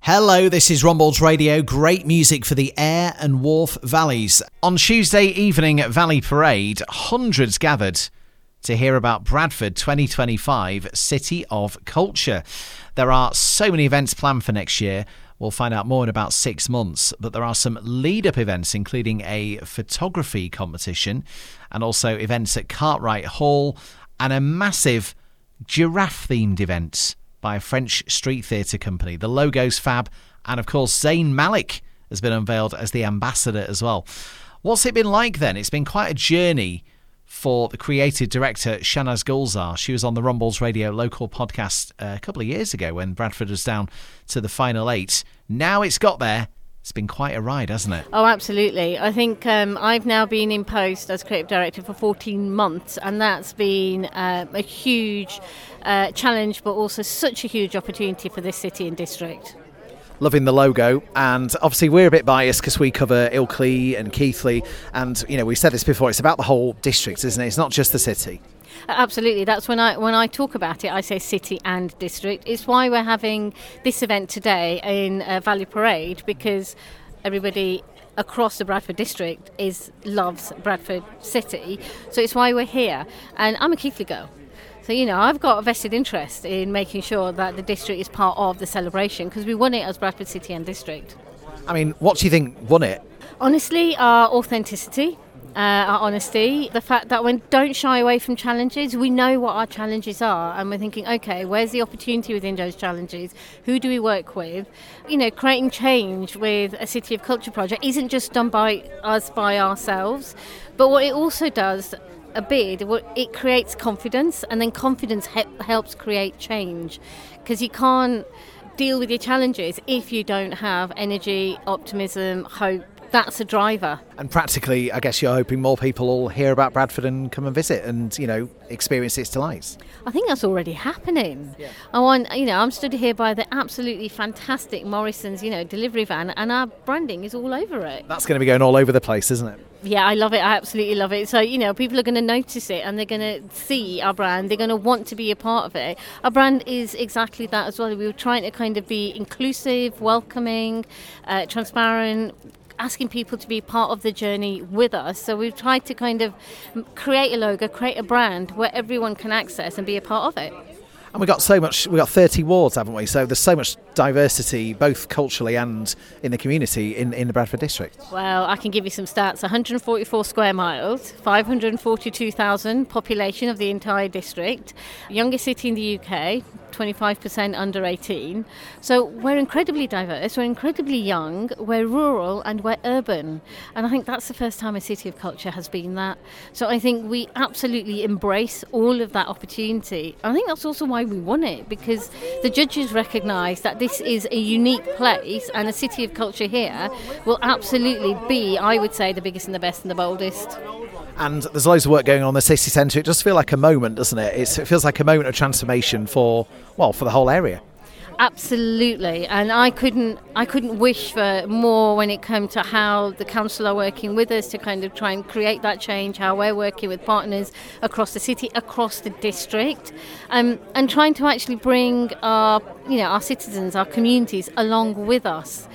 Hello, this is Rumballs Radio, great music for the Ayr and Wharfe Valleys. On Tuesday evening at Valley Parade, hundreds gathered to hear about Bradford 2025 City of Culture. There are so many events planned for next year. We'll find out more in about 6 months, but there are some lead-up events, including a photography competition and also events at Cartwright Hall and a massive giraffe-themed event by a French street theatre company. The logo's fab, and of course Zayn Malik has been unveiled as the ambassador as well. What's it been like then? It's been quite a journey for the creative director Shahnaz Gulzar. She was on the Rumballs Radio local podcast a couple of years ago when Bradford was down to the final 8. Now it's got there. It's been quite a ride, hasn't it? Oh, absolutely. I think I've now been in post as creative director for 14 months, and that's been a huge challenge, but also such a huge opportunity for this city and district. Loving the logo, and obviously we're a bit biased because we cover Ilkley and Keighley, and you know, we said this before, it's about the whole district, isn't it? It's not just the city. Absolutely. That's when I talk about it, I say city and district. It's why we're having this event today in Valley Parade, because everybody across the Bradford district loves Bradford City. So it's why we're here. And I'm a Keighley girl. So, you know, I've got a vested interest in making sure that the district is part of the celebration, because we won it as Bradford City and District. I mean, what do you think won it? Honestly, our authenticity. Our honesty, the fact that we don't shy away from challenges. We know what our challenges are, and we're thinking, okay, where's the opportunity within those challenges? Who do we work with? You know, creating change with a City of Culture project isn't just done by us, by ourselves, but what it also does, it creates confidence, and then confidence helps create change, because you can't deal with your challenges if you don't have energy, optimism, hope. That's a driver. And practically, I guess you're hoping more people will hear about Bradford and come and visit and, you know, experience its delights. I think that's already happening. Yeah. I'm stood here by the absolutely fantastic Morrison's, delivery van, and our branding is all over it. That's going to be going all over the place, isn't it? Yeah, I love it. I absolutely love it. So, people are going to notice it, and they're going to see our brand. They're going to want to be a part of it. Our brand is exactly that as well. We were trying to kind of be inclusive, welcoming, transparent, asking people to be part of the journey with us. So we've tried to kind of create a logo, create a brand where everyone can access and be a part of it. And we've got 30 wards, haven't we? So there's so much diversity, both culturally and in the community in the Bradford district. Well, I can give you some stats. 144 square miles, 542,000 population of the entire district, youngest city in the UK, 25% under 18. So we're incredibly diverse, we're incredibly young, we're rural and we're urban. And I think that's the first time a City of Culture has been that. So I think we absolutely embrace all of that opportunity. I think that's also why we won it, because the judges recognise that this is a unique place, and a City of Culture here will absolutely be, I would say, the biggest and the best and the boldest. And there's loads of work going on in the city centre. It does feel like a moment, doesn't it? It feels like a moment of transformation for the whole area. Absolutely, and I couldn't wish for more when it comes to how the council are working with us to kind of try and create that change, how we're working with partners across the city, across the district, and trying to actually bring our citizens, our communities along with us.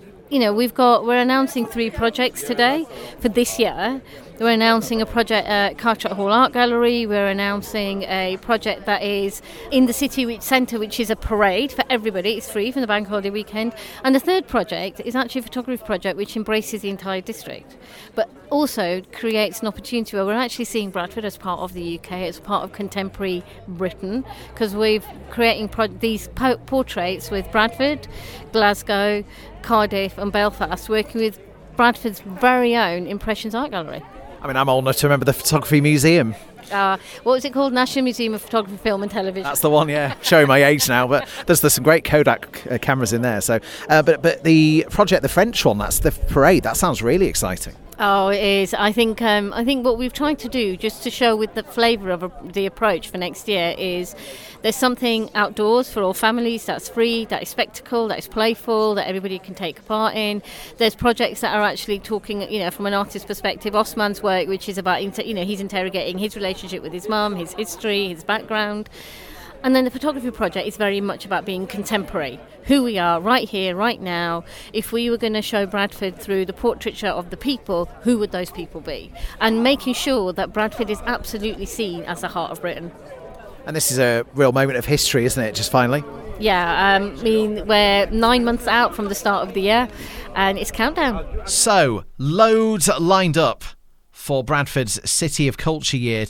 We're announcing 3 projects today for this year. We're announcing a project at Cartwright Hall Art Gallery. We're announcing a project that is in the city centre, which is a parade for everybody. It's free from the bank holiday weekend. And the 3rd project is actually a photography project which embraces the entire district, but also creates an opportunity where we're actually seeing Bradford as part of the UK, as part of contemporary Britain, because we're creating these portraits with Bradford, Glasgow, Cardiff and Belfast, working with Bradford's very own Impressions Art Gallery. I mean, I'm old enough to remember the Photography Museum. What was it called? National Museum of Photography, Film and Television. That's the one, yeah. Showing my age now, but there's some great Kodak cameras in there. So, but the project, the French one, that's the parade. That sounds really exciting. Oh, it is. I think what we've tried to do, just to show with the flavour of the approach for next year, is there's something outdoors for all families that's free, that is spectacle, that is playful, that everybody can take part in. There's projects that are actually talking, from an artist's perspective. Osman's work, which is about, he's interrogating his relationship with his mum, his history, his background. And then the photography project is very much about being contemporary, who we are right here, right now. If we were going to show Bradford through the portraiture of the people, who would those people be? And making sure that Bradford is absolutely seen as the heart of Britain. And this is a real moment of history, isn't it, just finally? Yeah, we're 9 months out from the start of the year, and it's countdown. So, loads lined up for Bradford's City of Culture Year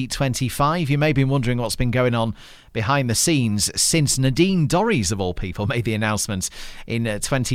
2025. You may be wondering what's been going on behind the scenes since Nadine Dorries, of all people, made the announcement in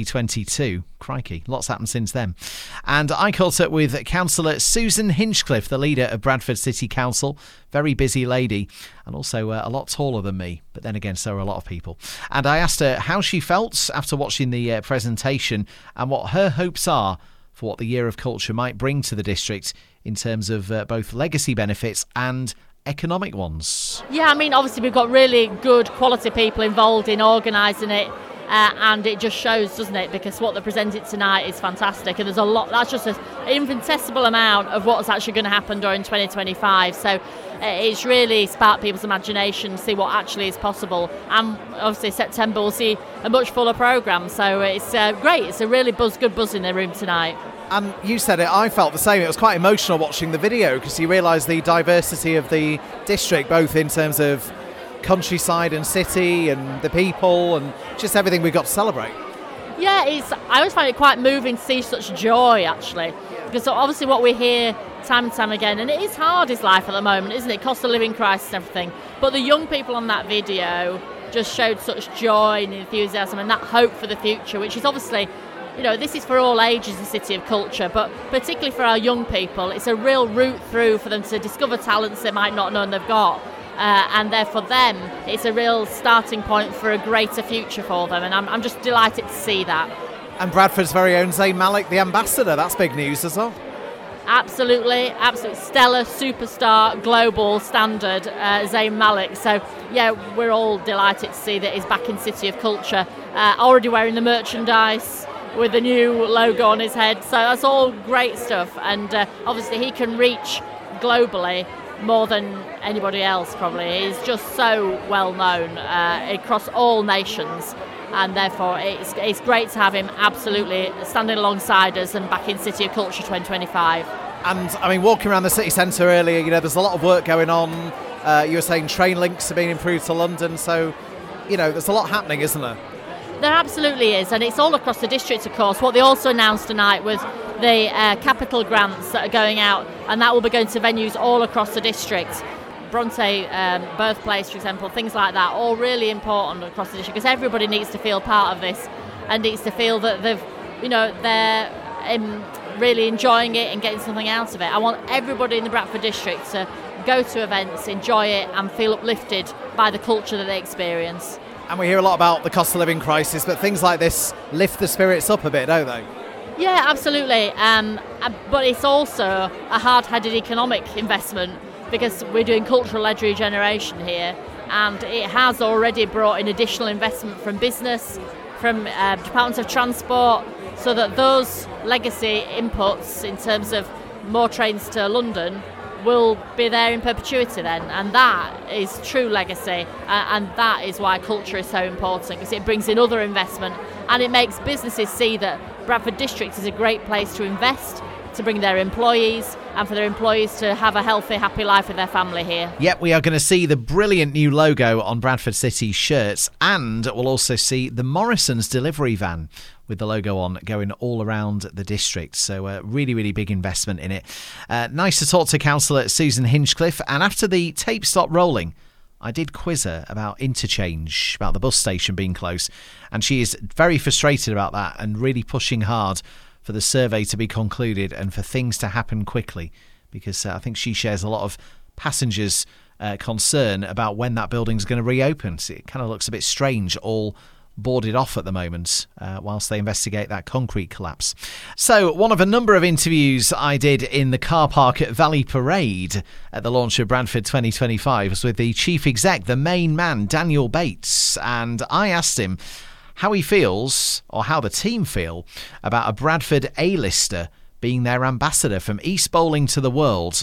2022. Crikey, lots happened since then. And I caught up with Councillor Susan Hinchcliffe, the leader of Bradford City Council. Very busy lady, and also a lot taller than me. But then again, so are a lot of people. And I asked her how she felt after watching the presentation and what her hopes are for what the Year of Culture might bring to the district in terms of both legacy benefits and economic ones. Yeah, I mean, obviously we've got really good quality people involved in organising it, and it just shows, doesn't it? Because what they presented tonight is fantastic, and there's a lot, that's just an infinitesimal amount of what's actually going to happen during 2025. So it's really sparked people's imagination, see what actually is possible. And obviously September we'll see a much fuller programme, so it's great. It's a really good buzz in the room tonight. And you said it, I felt the same. It was quite emotional watching the video because you realise the diversity of the district, both in terms of countryside and city and the people and just everything we've got to celebrate. Yeah, I always find it quite moving to see such joy, actually, because obviously what we hear time and time again, and it is hard, is life at the moment, isn't it? Cost of living crisis and everything. But the young people on that video just showed such joy and enthusiasm and that hope for the future, which is obviously, you know, this is for all ages, the City of Culture, but particularly for our young people, it's a real route through for them to discover talents they might not know they've got. And therefore them, it's a real starting point for a greater future for them, and I'm just delighted to see that. And Bradford's very own Zayn Malik, the ambassador, that's big news as well. Absolutely stellar, superstar, global standard, Zayn Malik. So yeah, we're all delighted to see that he's back in City of Culture, already wearing the merchandise with the new logo on his head, so that's all great stuff. And obviously he can reach globally more than anybody else probably. He's just so well known across all nations, and therefore it's great to have him absolutely standing alongside us and back in City of Culture 2025. And I mean, walking around the city centre earlier, you know, there's a lot of work going on. You were saying train links are being improved to London, so you know there's a lot happening, isn't there? There absolutely is, and it's all across the district, of course. What they also announced tonight was the capital grants that are going out, and that will be going to venues all across the district. Bronte birthplace, for example, things like that, all really important across the district, because everybody needs to feel part of this and needs to feel that they're really enjoying it and getting something out of it. I want everybody in the Bradford district to go to events, enjoy it, and feel uplifted by the culture that they experience. And we hear a lot about the cost of living crisis, but things like this lift the spirits up a bit, don't they? Yeah, absolutely. But it's also a hard-headed economic investment, because we're doing cultural-led regeneration here, and it has already brought in additional investment from business, from Department of Transport, so that those legacy inputs in terms of more trains to London will be there in perpetuity then, and that is true legacy, and that is why culture is so important, because it brings in other investment and it makes businesses see that Bradford District is a great place to invest, to bring their employees, and for their employees to have a healthy, happy life with their family here. Yep, we are going to see the brilliant new logo on Bradford City shirts, and we'll also see the Morrison's delivery van with the logo on going all around the district. So a really, really big investment in it. Nice to talk to Councillor Susan Hinchcliffe. And after the tape stopped rolling, I did quiz her about interchange, about the bus station being close. And she is very frustrated about that and really pushing hard for the survey to be concluded and for things to happen quickly. Because I think she shares a lot of passengers' concern about when that building's going to reopen. So it kind of looks a bit strange, all boarded off at the moment whilst they investigate that concrete collapse. So one of a number of interviews I did in the car park at Valley Parade at the launch of Bradford 2025 was with the chief exec, the main man, Daniel Bates, and I asked him how he feels, or how the team feel, about a Bradford A-lister being their ambassador from East Bowling to the world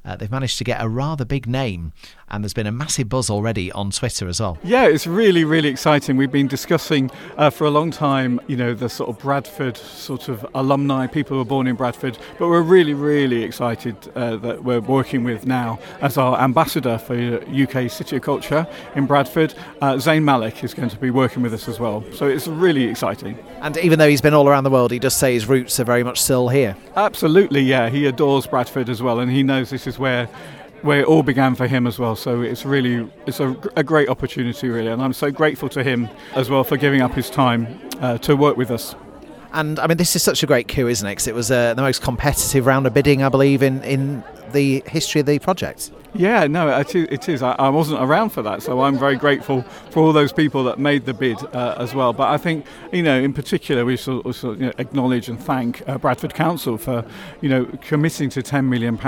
they've managed to get a rather big name, and there's been a massive buzz already on Twitter as well. Yeah, it's really, really exciting. We've been discussing for a long time, the sort of Bradford sort of alumni, people who were born in Bradford, but we're really, really excited that we're working with now as our ambassador for UK City of Culture in Bradford. Zayn Malik is going to be working with us as well, so it's really exciting. And even though he's been all around the world, he does say his roots are very much still here. Absolutely, yeah. He adores Bradford as well, and he knows this is where it all began for him as well. So it's a great opportunity, really, and I'm so grateful to him as well for giving up his time to work with us. And I mean, this is such a great coup, isn't it? Because it was the most competitive round of bidding, I believe, in the history of the project. Yeah, no, it is. I wasn't around for that, so I'm very grateful for all those people that made the bid as well. But I think, in particular, we should also acknowledge and thank Bradford Council for, committing to £10 million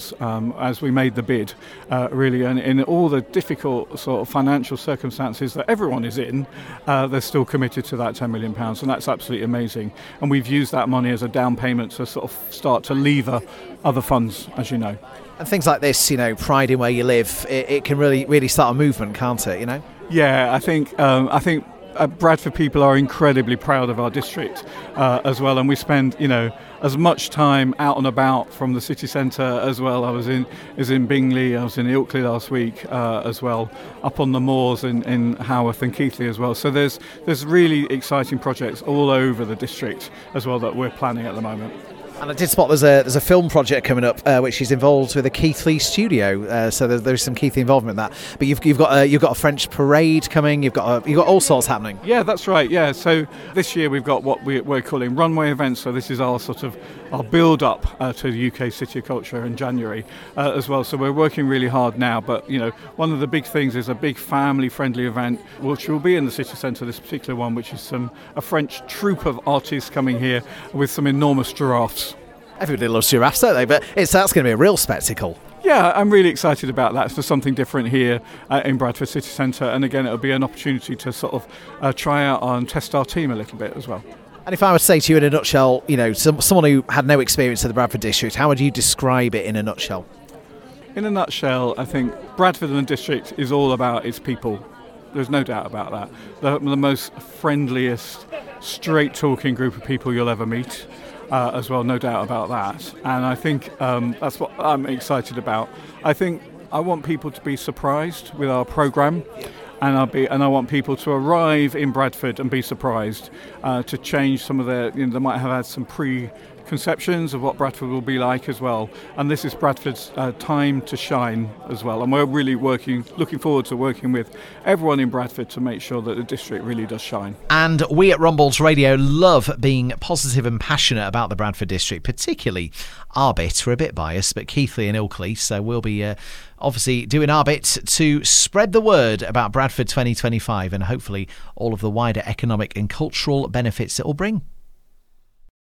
as we made the bid, really. And in all the difficult sort of financial circumstances that everyone is in, they're still committed to that £10 million, and that's absolutely amazing. And we've used that money as a down payment to sort of start to lever other funds, as you know. And things like this, pride in where you live, it can really start a movement, can't it, Yeah, I think Bradford people are incredibly proud of our district as well, and we spend, as much time out and about from the city centre as well. I was in Bingley, I was in Ilkley last week as well, up on the moors in Haworth and Keighley as well. So there's really exciting projects all over the district as well that we're planning at the moment. And I did spot there's a film project coming up which is involved with a Keighley studio, so there's some Keighley involvement in that. But you've got a French parade coming. You've got all sorts happening. Yeah, that's right. Yeah, so this year we've got what we're calling runway events. So this is our sort of our build up to the UK City of Culture in January as well. So we're working really hard now. But one of the big things is a big family friendly event which will be in the city centre. This particular one, which is a French troupe of artists coming here with some enormous giraffes. Everybody loves giraffes, don't they? But that's going to be a real spectacle. Yeah, I'm really excited about that. For something different here in Bradford City Centre. And again, it'll be an opportunity to sort of try out and test our team a little bit as well. And if I were to say to you in a nutshell, someone who had no experience of the Bradford district, how would you describe it in a nutshell? In a nutshell, I think Bradford and the district is all about its people. There's no doubt about that. They're the most friendliest, straight-talking group of people you'll ever meet. As well, no doubt about that. And I think that's what I'm excited about. I think I want people to be surprised with our programme, and I want people to arrive in Bradford and be surprised, to change some of their, they might have had some preconceptions of what Bradford will be like as well. And this is Bradford's time to shine as well. And we're really looking forward to working with everyone in Bradford to make sure that the district really does shine. And we at Rumballs Radio love being positive and passionate about the Bradford district, particularly our bit. We're a bit biased, but Keighley and Ilkley, so we'll be obviously doing our bit to spread the word about Bradford 2025 and hopefully all of the wider economic and cultural benefits it will bring.